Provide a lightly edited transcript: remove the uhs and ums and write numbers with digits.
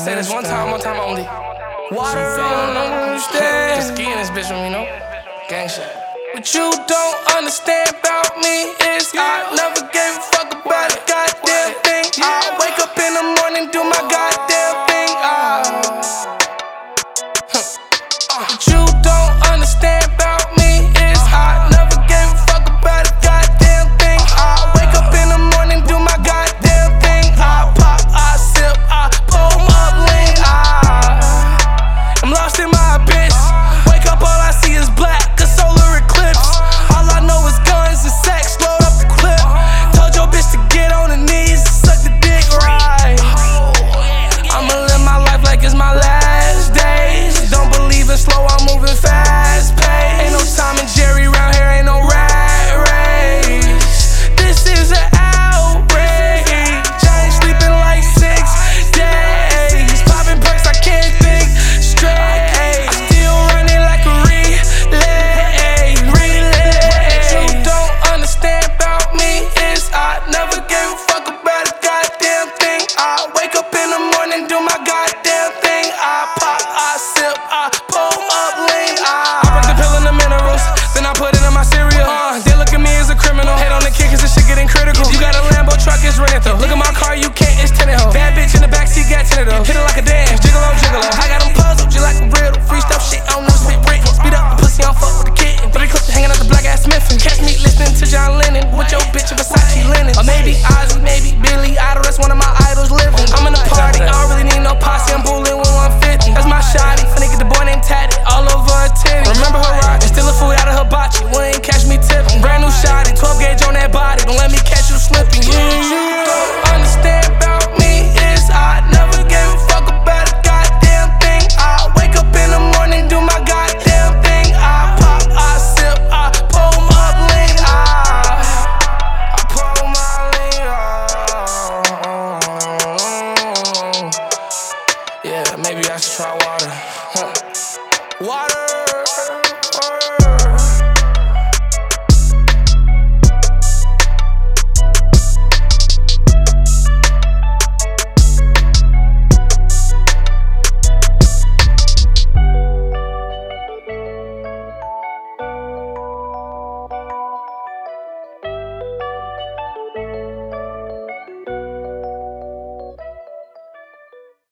say this one time only. Water on, understand. Just ski in this bitch with me, no? Gang shit. What you don't understand about me is I never gave a fuck about a goddamn thing. I wake up in the morning, do my goddamn thing. What you don't understand about me is I never gave a fuck about a goddamn thing. I wake up in the morning, do my goddamn thing. I pop, I sip, I pull up lean. I'm lost in my abyss. Wake up, all I see is black, a solar eclipse. All I know is guns and sex, load up the clip. Told your bitch to get on her knees and suck the dick right. I'ma live my life like it's my last days. Don't believe in slow, I'm moving fast pace. Ain't no Tom and Jerry round here, ain't no rat race. This is an outrage. I ain't sleeping like 6 days. Popping perks, I can't think straight. I still running like a relay. What you don't understand about me is I never gave a fuck about a goddamn thing. I wake up in the morning, do my goddamn thing. I pop, I sip, I pull up lean. I break the pill in the minerals, then I put it in my cereal. They look at me as a criminal. Hate on the kid cause this shit getting critical. You got a Lambo truck, it's rented though. Look at my car, you can't, it's tinted ho. Bad bitch in the backseat, got tinted though. Hit it like a dance, gigolo, gigolo. I got them puzzled, just like a riddle. Free stuff shit, I don't know spit written. Speed up the pussy, I don't fuck with the kitten. 3 clips hanging out the black ass Smithing. Catch me listening to John Lennon with your bitch in Versace linen. Or maybe Ozzy, maybe Billy Idol, that's one of my idols living. I'm in the party, I don't really need no posse, I'm bullying with 150. That's my shawty, finna get the boy named Tatty all over her titty. Remember her rockin', steal the food out of her bocce, when ain't catch me tipping. Brand new shawty, 12 gauge on that body, don't let me catch you slipping. Don't understand about me is I never gave a fuck about a goddamn thing. I wake up in the morning, do my goddamn thing. I pop, I sip, I pull up lean. I pull my lean. Yeah, maybe I should try water. Water.